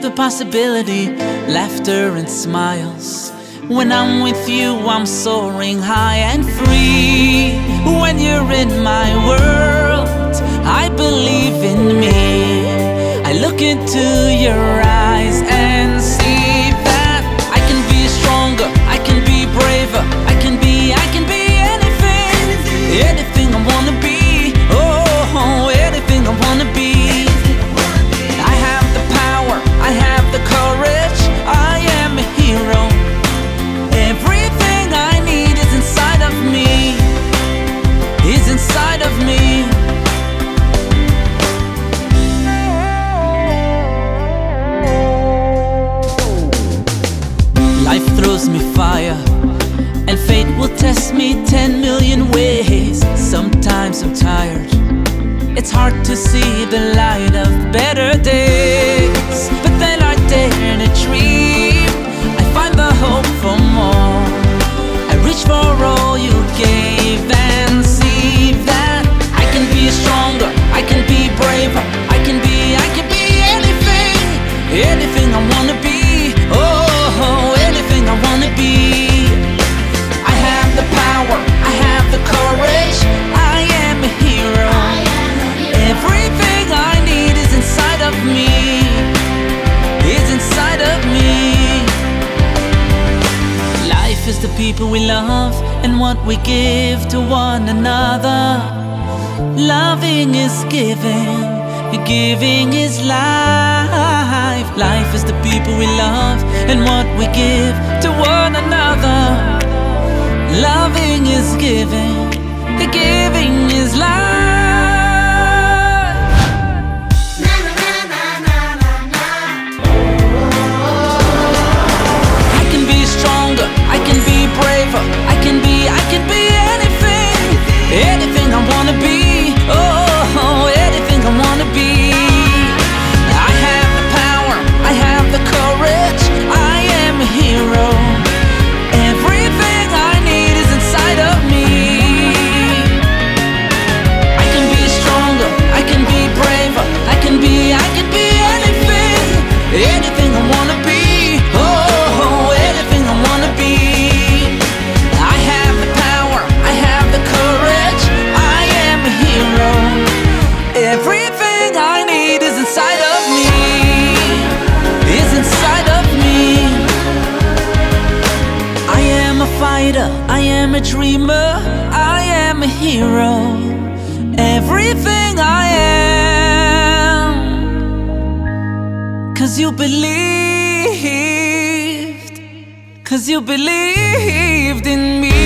the possibility, laughter and smiles. When I'm with you, I'm soaring high and free. When you're in my world, I believe in me. I look into your eyes and see that I can be stronger, I can be braver, I can be anything, anything I wanna be. Oh, anything I wanna be. I have the power, I have the courage, I am a hero. Everything I need is inside of me, is inside of me. Life throws me fire, and fate will test me 10 million ways. Sometimes I'm tired, it's hard to see the light of better days. But then I dare to dream, I find the hope for more. I reach for all you gave and see that I can be stronger, I can be braver, I can be anything, anything I wanna be. Oh, anything I wanna be. I have the power, I have the courage, I am a hero. Everything I need is inside of me, is inside of me. Life is the people we love and what we give to one another. Loving is giving, giving is life. Life is the people we love and what we give to one another. Loving is giving, giving is life. I can be stronger, I can be braver, I can be anything, anything I wanna be. Oh, anything I wanna be. I have the power, I have the courage, I am a hero. Everything I need is inside of me. I can be stronger, I can be braver, I can be anything, anything I wanna be. Oh, anything I wanna be. I have the power, I have the courage, I am a hero. Everything I need is inside of me, is inside of me. I am a fighter, I am a dreamer, I am a hero. Everything I am, 'cause you believed, 'cause you believed in me.